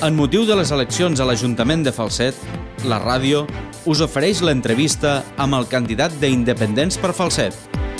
En motiu de les eleccions a l'Ajuntament de Falset, la ràdio us ofereix l'entrevista amb el candidat d'Independents per Falset.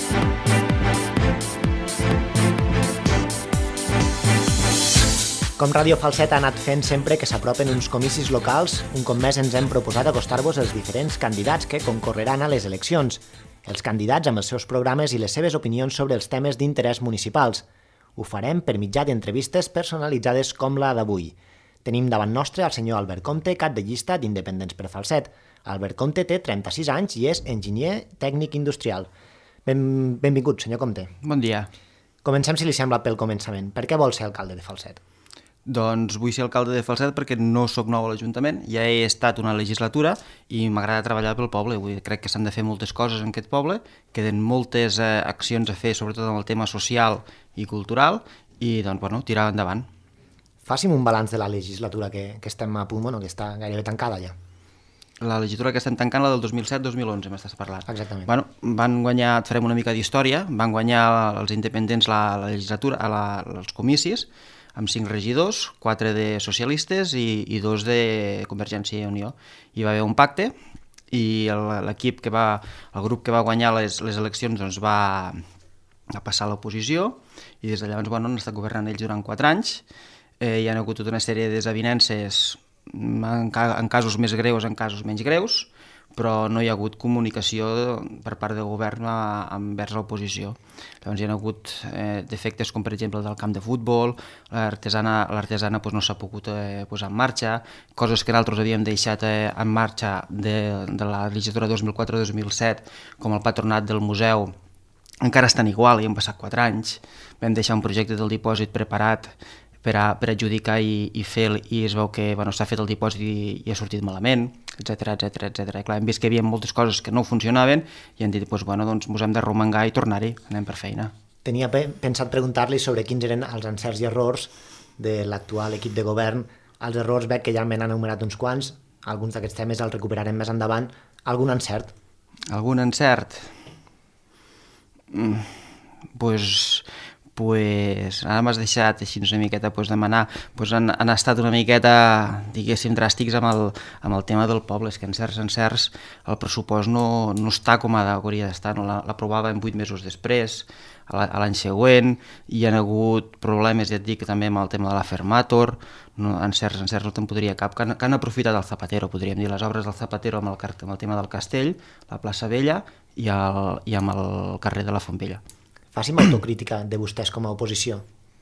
Com Ràdio Falset ha anat fent sempre que s'apropen uns comicis locals, un cop més ens hem proposat acostar-vos els diferents candidats que concorreran a les eleccions. Els candidats amb els seus programes i les seves opinions sobre els temes d'interès municipals. Ho farem per mitjà d'entrevistes personalitzades com la d'avui. Tenim davant nostre el senyor Albert Comte, cap de llista d'Independents per Falset. Albert Comte té 36 anys i és enginyer tècnic industrial. Benvingut, senyor Comte. Bon dia. Comencem, si li sembla, pel començament. Per què vol ser alcalde de Falset? Doncs vull ser alcalde de Falset perquè no sóc nou a l'Ajuntament, ja he estat una legislatura i m'agrada treballar pel poble. Crec que s'han de fer moltes coses en aquest poble, queden moltes accions a fer, sobretot en el tema social i cultural, i doncs, tirar endavant. Faci'm un balanç de la legislatura que estem a punt, que està gairebé tancada ja. La legislatura que estem tancant, la del 2007-2011, m'estàs parlant. Exactament. Van guanyar, et farem una mica d'història, van guanyar els independents la legislatura, els comicis, amb 5 regidors, 4 de socialistes i 2 de Convergència i Unió. Hi va haver un pacte i el grup que va guanyar les eleccions doncs va passar a l'oposició i des de llavors han estat governant ells durant 4 anys. Hi ha hagut tota una sèrie de desavinences en casos més greus, en casos menys greus, però no hi ha hagut comunicació per part del govern envers l'oposició. Llavors hi ha hagut defectes com per exemple el del camp de futbol, l'artesana no s'ha pogut posar en marxa, coses que nosaltres havíem deixat en marxa de la legislatura 2004-2007, com el patronat del museu, encara estan igual i han passat 4 anys. Vam deixar un projecte del dipòsit preparat per adjudicar i fer, i es veu que s'ha fet el dipòsit i ha sortit malament, etc. Clar, hem vist que hi havia moltes coses que no funcionaven i hem dit, doncs ens hem de romangar i tornar-hi, anem per feina. Tenia pensat preguntar-li sobre quins eren els encerts i errors de l'actual equip de govern. Els errors veig que ja m'han enumerat uns quants, alguns d'aquests temes els recuperarem més endavant. Algun encert? Algun encert? Ara m'has deixat així una miqueta demanar, han estat una miqueta, diguéssim, dràstics amb el tema del poble. És que en certs encerts el pressupost no està com hauria d'estar, l'aprovàvem 8 mesos després, a l'any següent, hi ha hagut problemes, ja et dic, també amb el tema de la Fermator, en certs no te'n podria cap, que han aprofitat el Zapatero, podríem dir, les obres del Zapatero amb el tema del castell, la plaça Vella i amb el carrer de la Font Vella. Faci'm autocrítica de vostès com a oposició.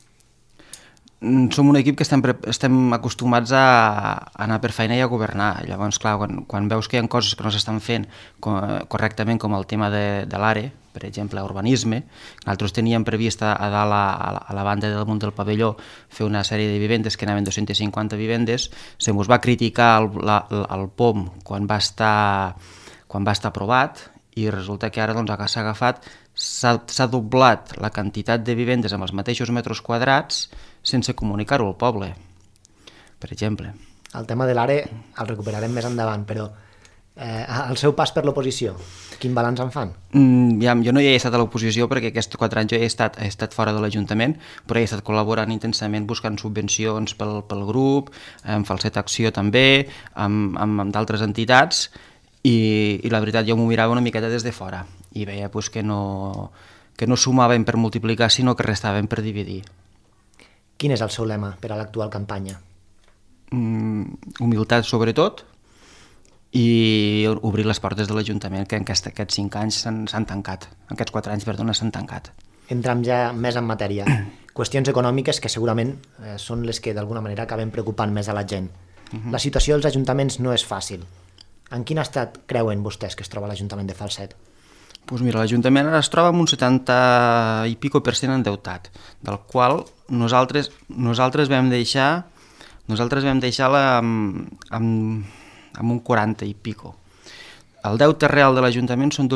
Som un equip que estem acostumats a anar per feina i a governar. Llavors, clar, quan veus que hi ha coses que no s'estan fent correctament, com el tema de l'ARE, per exemple, urbanisme, nosaltres teníem previst a dalt a la banda del munt del pavelló fer una sèrie de vivendes, que anaven 250 vivendes, se mos va criticar el POM quan va estar aprovat i resulta que ara s'ha agafat, s'ha doblat la quantitat de vivendes amb els mateixos metres quadrats sense comunicar-ho al poble, per exemple. El tema de l'ARE el recuperarem més endavant, però el seu pas per l'oposició, quin balanç en fan? Jo no hi he estat a l'oposició perquè aquests 4 anys jo he estat fora de l'Ajuntament, però he estat col·laborant intensament buscant subvencions pel grup, amb Falset Acció també, amb d'altres entitats, i la veritat jo m'ho mirava una miqueta des de fora i veia que no sumaven per multiplicar, sinó que restaven per dividir. Quin és el seu lema per a l'actual campanya? Humilitat sobretot i obrir les portes de l'Ajuntament, que aquests 5 anys s'han tancat, aquests 4 anys, s'han tancat. Entrem ja més en matèria. Qüestions econòmiques que segurament són les que d'alguna manera acaben preocupant més a la gent. La situació dels ajuntaments no és fàcil. En quin estat creuen vostès que es troba l'Ajuntament de Falset? Doncs mira, l'Ajuntament ara es troba amb un 70% i pico endeutat, del qual nosaltres vam deixar-la amb un 40 i pico. El deute real de l'Ajuntament són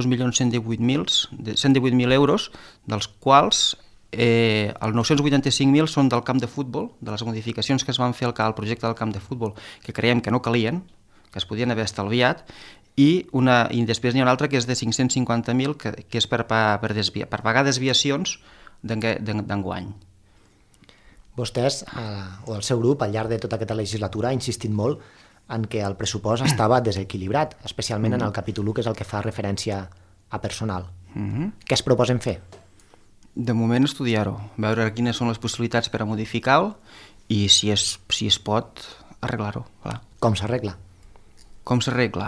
2.118.000 euros, dels quals els 985.000 són del camp de futbol, de les modificacions que es van fer al projecte del camp de futbol, que creiem que no calien, que es podien haver estalviat, i després n'hi ha una altra que és de 550.000, que és per pagar desviacions d'enguany. Vostès, o el seu grup, al llarg de tota aquesta legislatura, ha insistit molt en que el pressupost estava desequilibrat, especialment en el capítol 1, que és el que fa referència a personal. Què es proposen fer? De moment estudiar-ho, veure quines són les possibilitats per a modificar-ho i si es pot arreglar-ho. Com s'arregla? Com s'arregla?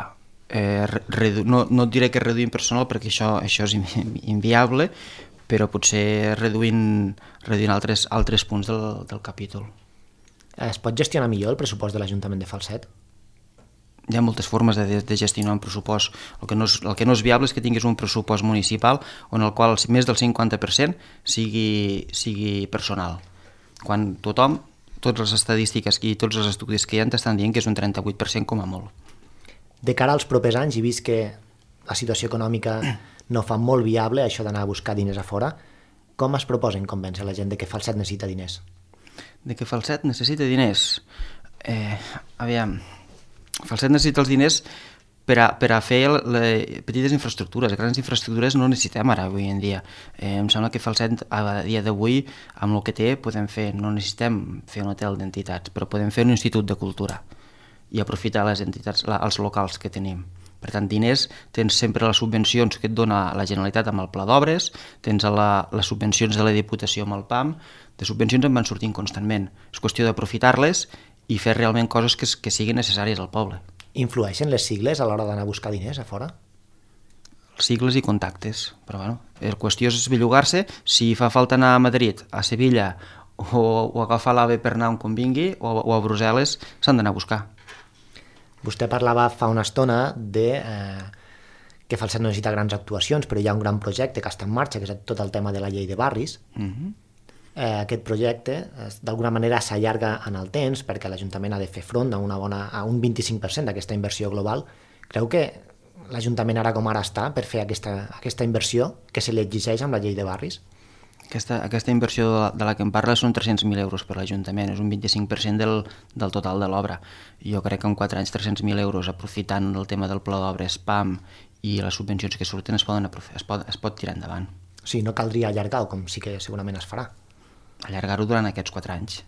No et diré que reduïm personal perquè això és inviable, però potser reduint altres punts del capítol. Es pot gestionar millor el pressupost de l'Ajuntament de Falset? Hi ha moltes formes de gestionar un pressupost. El que no és viable és que tinguis un pressupost municipal on el qual més del 50% sigui personal. Quan tothom, totes les estadístiques i tots els estudis que hi ha t'estan dient que és un 38% com a molt. De cara als propers anys, i vist que la situació econòmica no fa molt viable això d'anar a buscar diners a fora, com es proposen convèncer la gent de que Falset necessita diners? De que Falset necessita diners? Aviam, Falset necessita els diners per a fer petites infraestructures. Grans infraestructures no necessitem ara avui en dia. Em sembla que Falset a dia d'avui amb el que té podem fer, no necessitem fer un hotel d'entitats, però podem fer un institut de cultura i aprofitar les entitats, els locals que tenim. Per tant, diners, tens sempre les subvencions que et dona la Generalitat amb el Pla d'Obres, tens les subvencions de la Diputació amb el PAM, de subvencions en van sortint constantment. És qüestió d'aprofitar-les i fer realment coses que siguin necessàries al poble. Influeixen les sigles a l'hora d'anar a buscar diners a fora? Sigles i contactes, però bueno, la qüestió és bellugar-se. Si fa falta anar a Madrid, a Sevilla o agafar l'AVE per anar on convingui o a Brussel·les, s'han d'anar a buscar. Vostè parlava fa una estona de que Falset no necessita grans actuacions, però hi ha un gran projecte que està en marxa, que és tot el tema de la llei de barris. Aquest projecte, d'alguna manera, s'allarga en el temps perquè l'Ajuntament ha de fer front a un 25% d'aquesta inversió global. Creu que l'Ajuntament ara com ara està per fer aquesta inversió que se li exigeix amb la llei de barris? Aquesta inversió de la que em parla són 300.000 euros per l'Ajuntament, és un 25% del total de l'obra. Jo crec que en 4 anys 300.000 euros aprofitant el tema del pla d'obres, PAM i les subvencions que surten es pot tirar endavant. O sigui, no caldria allargar-ho, com sí que segurament es farà. Allargar-ho durant aquests 4 anys.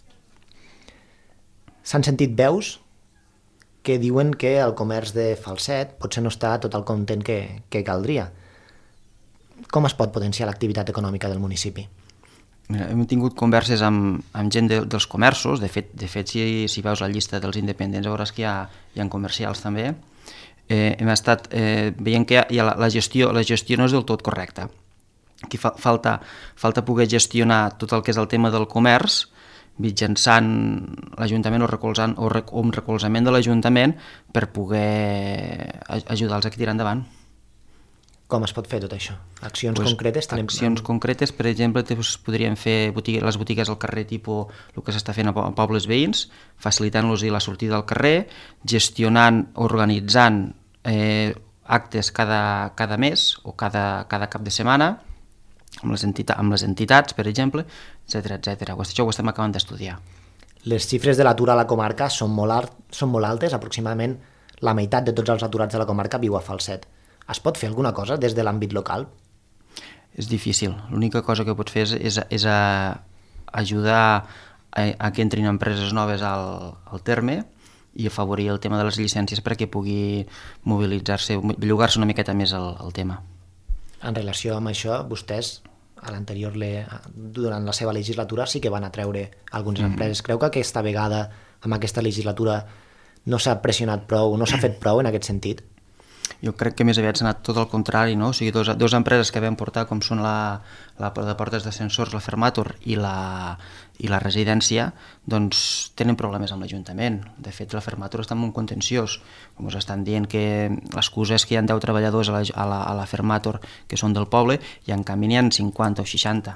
S'han sentit veus que diuen que el comerç de Falset potser no està tot el content que caldria. Com es pot potenciar l'activitat econòmica del municipi? Mira, hem tingut converses amb gent dels comerços, de fet si veus la llista dels independents veuràs que hi ha comercials també. Hem estat veient que la gestió no és del tot correcta. Aquí falta poder gestionar tot el que és el tema del comerç mitjançant l'Ajuntament o un recolzament de l'Ajuntament per poder ajudar-los a tirar endavant. Com es pot fer tot això? Accions concretes? Accions concretes, per exemple, podríem fer les botigues al carrer, tipus el que s'està fent a pobles veïns, facilitant-los la sortida al carrer, gestionant, organitzant actes cada mes o cada cap de setmana, amb les entitats, per exemple, etc. Això ho estem acabant d'estudiar. Les xifres de l'atur a la comarca són molt altes, aproximadament la meitat de tots els aturats de la comarca viu a Falset. Es pot fer alguna cosa des de l'àmbit local? És difícil. L'única cosa que pots fer és ajudar a que entrin empreses noves al terme i afavorir el tema de les llicències perquè pugui mobilitzar-se, bellugar-se una miqueta més el tema. En relació amb això, vostès durant la seva legislatura sí que van atreure algunes empreses. Creu que aquesta vegada, amb aquesta legislatura, no s'ha pressionat prou, no s'ha fet prou en aquest sentit? Jo crec que més aviat s'ha anat tot al contrari, no? O sigui, dos empreses que vam portar, com són la de portes d'ascensors, la Fermator i la residència, doncs tenen problemes amb l'Ajuntament. De fet, la Fermator està en un contenciós. Com us estan dient que l'excusa és que hi ha 10 treballadors a la Fermator que són del poble i en canvi n'hi ha 50 o 60.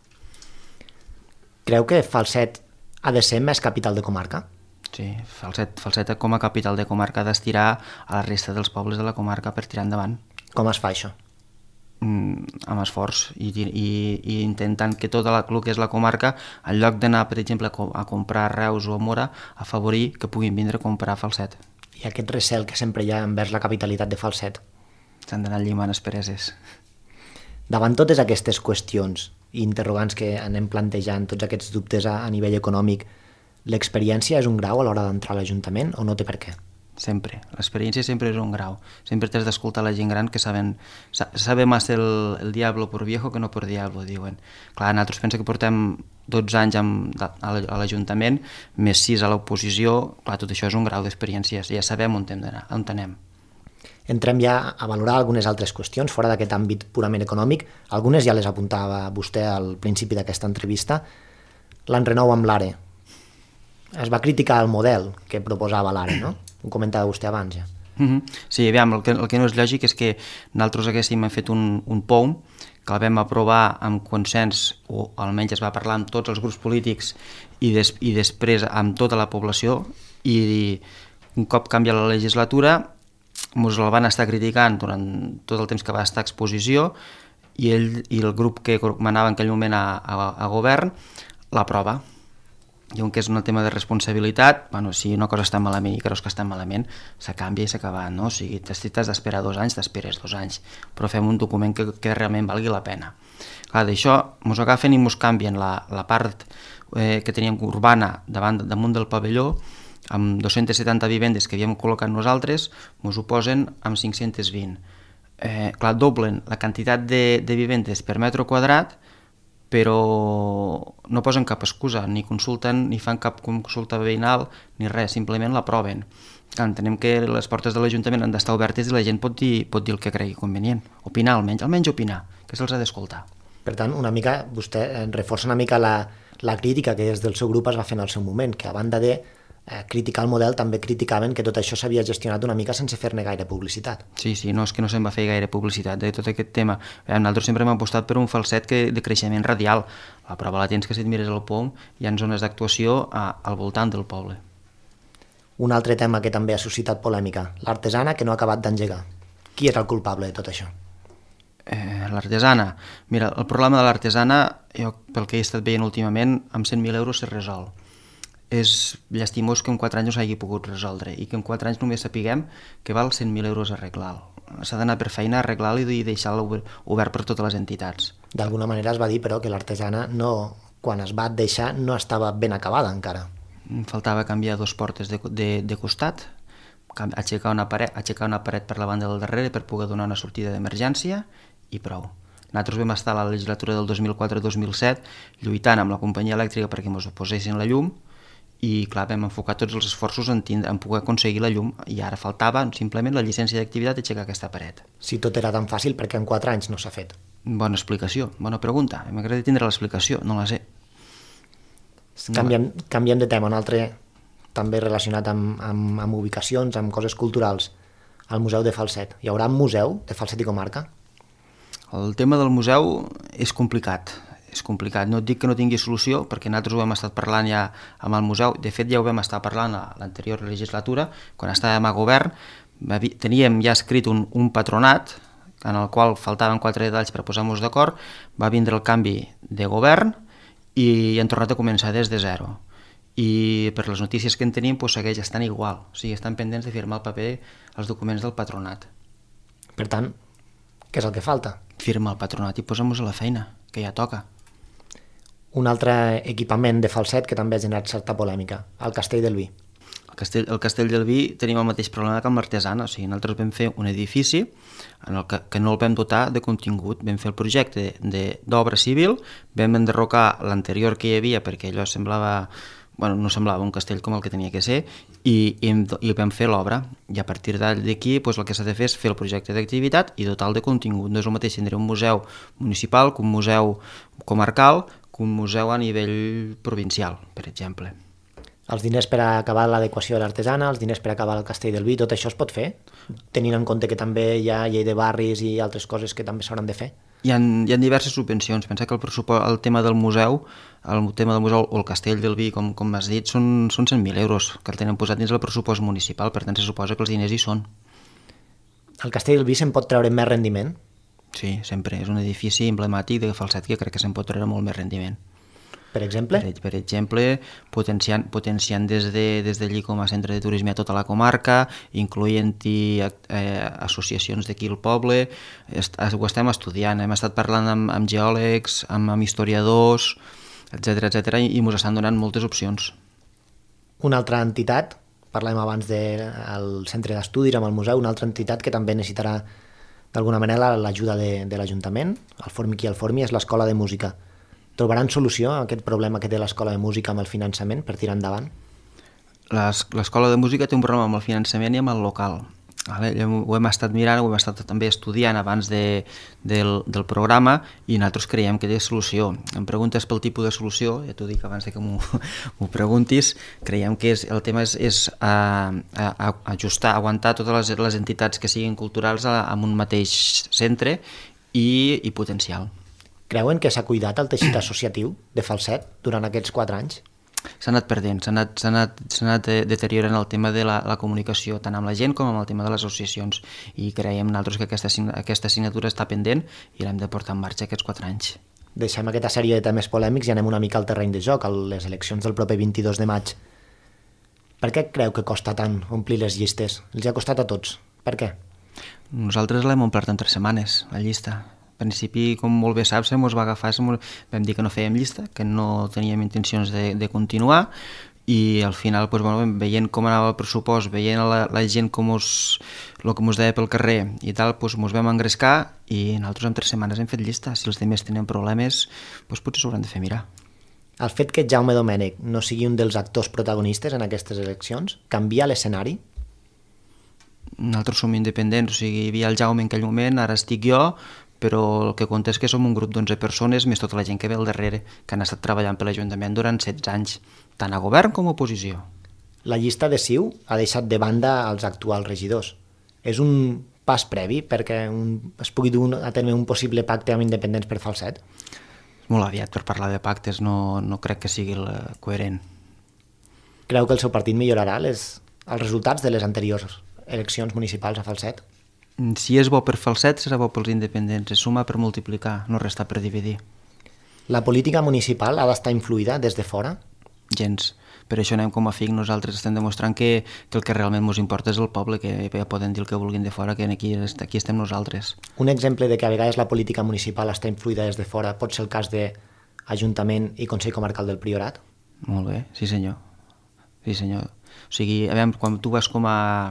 Creu que Falset ha de ser més capital de comarca? Sí, Falset com a capital de comarca ha d'estirar a la resta dels pobles de la comarca per tirar endavant. Com es fa això? Amb esforç i intentant que tot el que és la comarca, en lloc d'anar, per exemple, a comprar a Reus o a Mora, afavorir que puguin vindre a comprar a Falset. I aquest recel que sempre hi ha envers la capitalitat de Falset? S'han d'anar llimant aspereses. Davant totes aquestes qüestions, i interrogants que anem plantejant, tots aquests dubtes a nivell econòmic, l'experiència és un grau a l'hora d'entrar a l'Ajuntament o no té per què? Sempre. L'experiència sempre és un grau. Sempre t'has d'escoltar la gent gran que sabe más el diablo por viejo que no por diablo, diuen. Clar, nosaltres pensa que portem 12 anys a l'Ajuntament, més 6 a l'oposició, clar, tot això és un grau d'experiència, ja sabem on hem d'anar, on anem. Entrem ja a valorar algunes altres qüestions fora d'aquest àmbit purament econòmic. Algunes ja les apuntava vostè al principi d'aquesta entrevista. L'enrenou amb l'ARE. Es va criticar el model que proposava l'ARE, no? Ho comentava vostè abans ja. Sí, aviam, el que no és lògic és que nosaltres haguéssim fet un POUM que el vam aprovar amb consens, o almenys es va parlar amb tots els grups polítics i després amb tota la població, i un cop canvia la legislatura ens el van estar criticant durant tot el temps que va estar a exposició, i el grup que manava en aquell moment a govern l'aprova. Diuen que és un tema de responsabilitat. Bueno, si una cosa està malament i creus que està malament, se canvia i s'ha acabat, no? O sigui, si t'has d'esperar 2 anys, t'esperes 2 anys, però fem un document que realment valgui la pena. Clar, d'això ens agafen i ens canvien la part que teníem urbana damunt del pavelló, amb 270 vivendes que havíem col·locat nosaltres, ens ho posen amb 520. Clar, doblen la quantitat de vivendes per metre quadrat, però no posen cap excusa, ni consulten, ni fan cap consulta veïnal, ni res, simplement l'aproven. Entenem que les portes de l'Ajuntament han d'estar obertes i la gent pot dir el que cregui convenient, opinar almenys opinar, que se'ls ha d'escoltar. Per tant, una mica, vostè reforça una mica la crítica que des del seu grup es va fer en el seu moment, que a banda de criticar el model també criticaven que tot això s'havia gestionat una mica sense fer-ne gaire publicitat. Sí, no, és que no se'n va fer gaire publicitat de tot aquest tema. Nosaltres sempre hem apostat per un falset de creixement radial. La prova la tens que si et mires el POUM hi ha zones d'actuació al voltant del poble. Un altre tema que també ha suscitat polèmica, l'artesana que no ha acabat d'engegar. Qui és el culpable de tot això? L'artesana. Mira, el problema de l'artesana, jo pel que he estat veient últimament, amb 100.000 euros se resol. És llastimós que en 4 anys no s'hagi pogut resoldre i que en 4 anys només sapiguem que val 100.000 euros arreglar-lo. S'ha d'anar per feina a arreglar-lo i deixar-lo obert per totes les entitats. D'alguna manera es va dir, però, que l'artesana quan es va deixar no estava ben acabada encara. Faltava canviar 2 portes de costat, aixecar una paret per la banda del darrere per poder donar una sortida d'emergència i prou. Nosaltres vam estar a la legislatura del 2004-2007 lluitant amb la companyia elèctrica perquè ens posessin la llum, i clar, vam enfocar tots els esforços en poder aconseguir la llum, i ara faltava simplement la llicència d'activitat i aixecar aquesta paret. Si tot era tan fàcil, perquè en 4 anys no s'ha fet? Bona explicació, bona pregunta. M'agradaria tindre l'explicació, no la sé. Canviem de tema, un altre també relacionat amb ubicacions, amb coses culturals. El Museu de Falset. Hi haurà un museu de Falset i comarca? El tema del museu és complicat. No et dic que no tingui solució, perquè nosaltres ho hem estat parlant ja amb el museu. De fet, ja ho vam estar parlant a l'anterior legislatura, quan estàvem a govern. Teníem ja escrit un patronat, en el qual faltaven 4 detalls per posar-nos d'acord. Va vindre el canvi de govern i hem tornat a començar des de zero. I per les notícies que en tenim segueix estant igual. O sigui, estan pendents de firmar el paper els documents del patronat. Per tant, què és el que falta? Firma el patronat i posem-nos a la feina, que ja toca. Un altre equipament de Falset que també ha generat certa polèmica, el Castell del Vi. El Castell del Vi tenim el mateix problema que amb l'artesana, o sigui, nosaltres vam fer un edifici en el que no el vam dotar de contingut, vam fer el projecte d'obra civil, vam enderrocar l'anterior que hi havia perquè allò no semblava un castell com el que tenia que ser, i vam fer l'obra, i a partir d'aquí el que s'ha de fer és fer el projecte d'activitat i dotar-lo de contingut. No és el mateix tindre un museu municipal que un museu comarcal, que un museu a nivell provincial, per exemple. Els diners per acabar l'adequació de l'artesana, els diners per acabar el Castell del Vi, tot això es pot fer? Tenint en compte que també hi ha llei de barris i altres coses que també s'hauran de fer? Hi ha diverses subvencions. Pensa que el tema del museu o el Castell del Vi, com m'has dit, són 100.000 euros que el tenen posat dins el pressupost municipal, per tant se suposa que els diners hi són. El Castell del Vi se'n pot treure més rendiment? Sí, sempre. És un edifici emblemàtic de Falset que crec que se'n pot treure molt més rendiment. Per exemple? Per exemple, potenciant des d'allí com a centre de turisme a tota la comarca, incloent-hi associacions d'aquí al poble. Ho estem estudiant, hem estat parlant amb geòlegs, amb historiadors, etc i ens estan donant moltes opcions. Una altra entitat, parlem abans del centre d'estudis amb el museu, una altra entitat que també necessitarà d'alguna manera l'ajuda de l'Ajuntament, el Formi qui el Formi, és l'Escola de Música. Trobaran solució a aquest problema que té l'Escola de Música amb el finançament per tirar endavant? L'Escola de Música té un problema amb el finançament i amb el local. Ho hem estat mirant, ho hem estat també estudiant abans del programa i nosaltres creiem que té solució. Em preguntes pel tipus de solució, ja t'ho dic abans que m'ho preguntis, creiem que el tema és ajustar, aguantar totes les entitats que siguin culturals en un mateix centre i potencial. Creuen que s'ha cuidat el teixit associatiu de Falset durant aquests 4 anys? S'ha anat perdent, s'ha anat deteriorant el tema de la comunicació, tant amb la gent com amb el tema de les associacions, i creiem nosaltres que aquesta assignatura està pendent i l'hem de portar en marxa aquests 4 anys. Deixem aquesta sèrie de temes polèmics i anem una mica al terreny de joc, a les eleccions del proper 22 de maig. Per què creu que costa tant omplir les llistes? Els ha costat a tots. Per què? Nosaltres l'hem omplert en 3 setmanes, la llista. Al principi, com molt bé saps, ens va agafar, vam dir que no fèiem llista, que no teníem intencions de continuar, i al final, veient com anava el pressupost, veient la gent el que ens deia pel carrer i tal, ens vam engrescar i nosaltres en 3 setmanes hem fet llista. Si els altres tenen problemes, potser s'hauran de fer mirar. El fet que Jaume Domènech no sigui un dels actors protagonistes en aquestes eleccions canvia l'escenari? Nosaltres som independents, o sigui, hi havia el Jaume en aquell moment, ara estic jo, però el que compta és que som un grup d'11 persones més tota la gent que ve al darrere, que han estat treballant per l'Ajuntament durant 16 anys, tant a govern com a oposició. La llista de CiU ha deixat de banda els actuals regidors. És un pas previ perquè es pugui dur a terme un possible pacte amb independents per Falset? És molt aviat per parlar de pactes, no crec que sigui coherent. Creu que el seu partit millorarà els resultats de les anteriors eleccions municipals a Falset? Si és bo per Falset, serà bo pels independents. És sumar per multiplicar, no restar per dividir. La política municipal ha d'estar influïda des de fora? Gens. Per això anem com a FIC. Nosaltres estem demostrant que el que realment ens importa és el poble, que ja poden dir el que vulguin de fora, que aquí estem nosaltres. Un exemple de que a vegades la política municipal està influïda des de fora pot ser el cas d'Ajuntament i Consell Comarcal del Priorat? Molt bé, sí senyor. Sí senyor. O sigui, a veure, quan tu vas com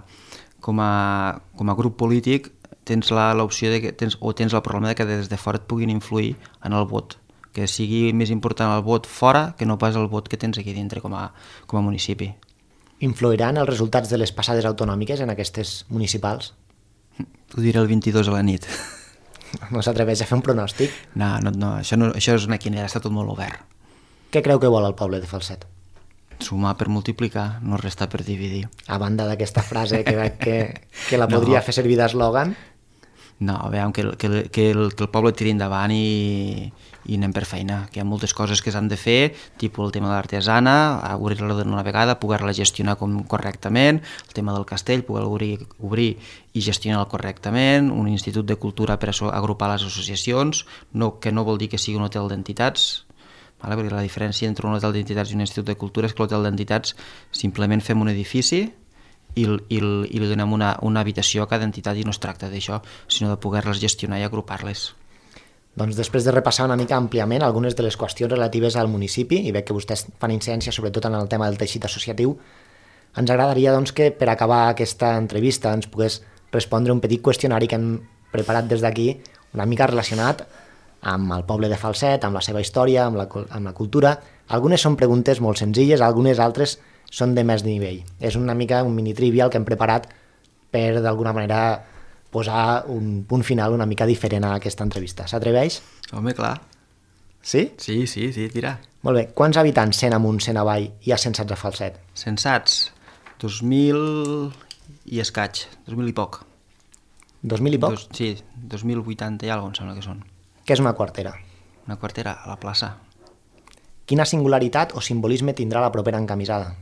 a grup polític tens l'opció tens el problema que des de fora et puguin influir en el vot, que sigui més important el vot fora que no pas el vot que tens aquí dintre com a municipi. Influiran els resultats de les passades autonòmiques en aquestes municipals? T'ho diré el 22 a la nit. No s'atreveix a fer un pronòstic? No, això és una quinera, està tot molt obert. Què creu que vol el poble de Falset? Sumar per multiplicar, no restar per dividir. A banda d'aquesta frase que la podria fer servir d'eslògan? No, veiem que el poble tiri endavant i anem per feina, que hi ha moltes coses que s'han de fer, tipus el tema de l'artesana, obrir-la d'una vegada, poder-la gestionar correctament, el tema del castell, poder obrir i gestionar-la correctament, un institut de cultura per agrupar les associacions, que no vol dir que sigui un hotel d'entitats, perquè la diferència entre un hotel d'entitats i un institut de cultura és que l'hotel d'entitats simplement fem un edifici i li donem una habitació a cada entitat i no es tracta d'això, sinó de poder-les gestionar i agrupar-les. Doncs després de repassar una mica àmpliament algunes de les qüestions relatives al municipi i veig que vostès fan incidència sobretot en el tema del teixit associatiu, ens agradaria que per acabar aquesta entrevista ens pogués respondre un petit qüestionari que hem preparat des d'aquí una mica relacionat amb el poble de Falset, amb la seva història, amb la cultura. Algunes són preguntes molt senzilles, algunes altres són de més nivell. És una mica un mini trivial que hem preparat per, d'alguna manera, posar un punt final una mica diferent a aquesta entrevista. S'atreveix? Home, clar. Sí? Sí, tira. Molt bé. Quants habitants, 100 amunt, 100 avall, hi ha censats a Falset? Censats? 2.000 i escaig, 2.000 i poc. 2.000 i poc? Sí, 2.080 i alguna cosa em sembla que són. Què és una quartera? Una quartera a la plaça. Quina singularitat o simbolisme tindrà la propera encamisada?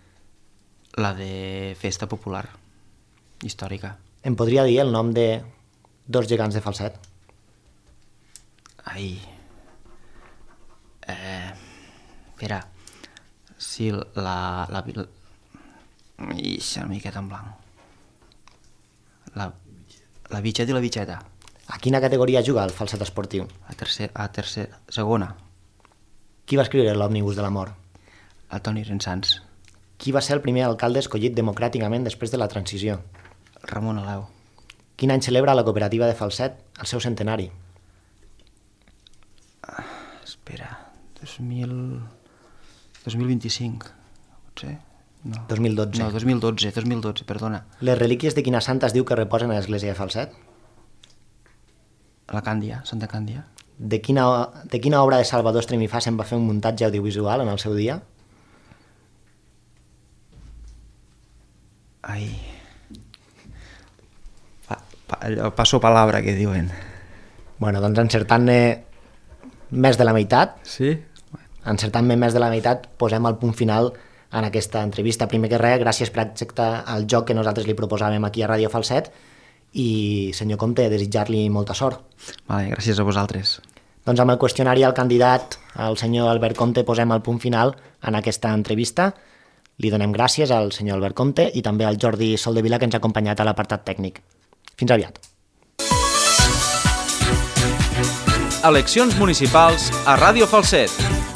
La de festa popular, històrica. Em podria dir el nom de 2 gegants de Falset? Ai... Espera, si una miqueta en blanc. La bitxeta i la bitxeta. A quina categoria juga el falset esportiu? A segona. Qui va escriure l'Òmnibus de la Mort? El Toni Rensans. Qui va ser el primer alcalde escollit democràticament després de la transició? Ramon Aleu. Quin any celebra la cooperativa de falset el seu centenari? Espera, 2025, potser? No. 2012. No, 2012, perdona. Les relíquies de quina santa es diu que reposen a l'església de Falset? La Càndia, Santa Càndia. De quina obra de Salvador Estremifà se'n va fer un muntatge audiovisual en el seu dia? Ai... Passo palabra, que diuen. Bueno, doncs encertant-ne més de la meitat. Sí? Encertant-ne més de la meitat, posem el punt final en aquesta entrevista. Primer que res, gràcies per acceptar el joc que nosaltres li proposàvem aquí a Ràdio Falset i, senyor Comte, desitjar-li molta sort. Vale, gràcies a vosaltres. Doncs amb el qüestionari al candidat, el senyor Albert Comte, posem el punt final en aquesta entrevista. Li donem gràcies al senyor Albert Comte i també al Jordi Soldevila, que ens ha acompanyat a l'apartat tècnic. Fins aviat. Eleccions municipals a Ràdio Falset.